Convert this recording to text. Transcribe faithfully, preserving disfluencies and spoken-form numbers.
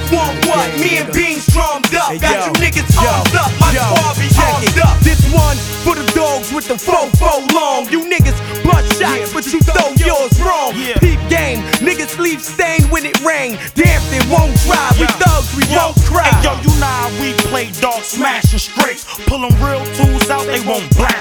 want what? Me and Beans drummed up. Hey, Got yo, you niggas yo, armed up. My yo, squad be check armed it. up. This one for the dogs with the fofo long. You niggas bust shots, but you throw yours wrong. Yeah. Peep game, niggas leave stained when it rain. Damn, it won't dry. We Yo. thugs, we Yo, won't cry. hey, yo, you know how we play dog smashing straight. Pull them real tools out, they won't blast.